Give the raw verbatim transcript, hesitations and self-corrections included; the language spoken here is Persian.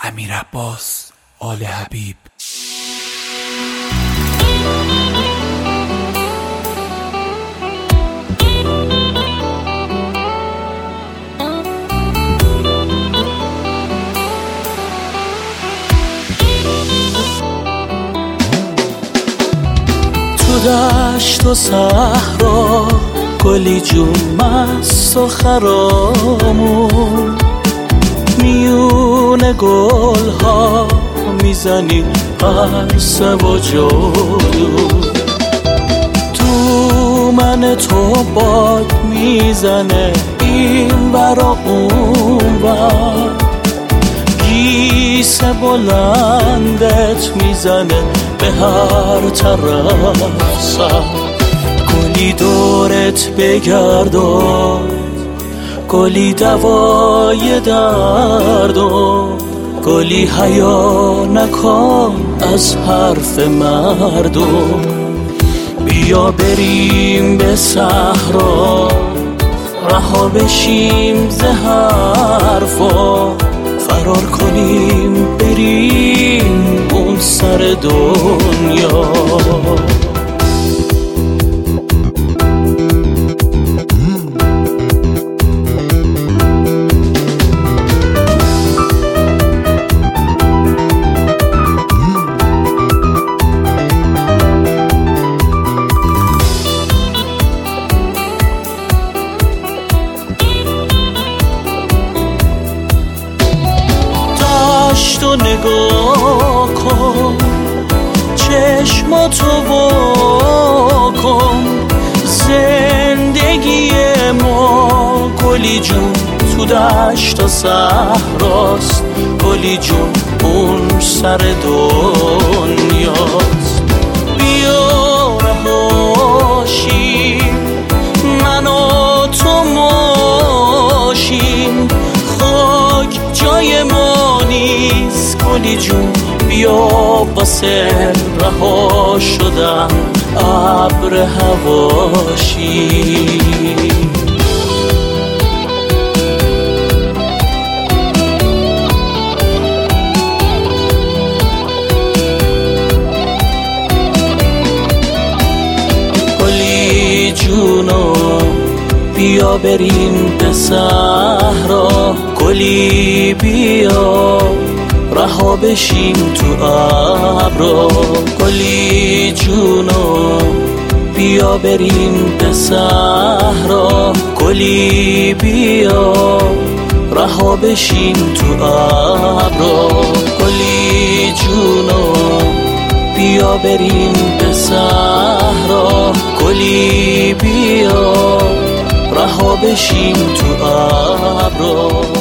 امیر عباس آل حبیب. تو دشت و صحرا گلی جون مست و خرامون، میون گل ها میزنی قرصه و جادو. تو من تو باد میزنه این برا اون بر، گیسه بلندت میزنه به هر طرف سر. گلی دورت بگرداد، گلی دوای دردم، گلی حیا نکن از حرف مردم. بیا بریم به صحرا، رها بشیم ز حرفا، فرار کنیم بریم اون سر دنیا. تو نگاه کن، چشماتو وا کن، زندگی ما گلی جون تو دشت و صحراست، گلی جون اون سر دنیاست. بیا رهاشیم من و تو ماشیم، خاک جای ما نیست گلی جون. بیا واسه رها شدن ابر هواشی. گلی جونو بیا بریم به صحرا، گلی بیا رها بشیم تو ابرا. گلی جونو بیا بریم به صحرا، گلی بیا رها بشیم تو ابرا. گلی جونو بیا بریم به صحرا، گلی بیا رها بشیم تو ابرا.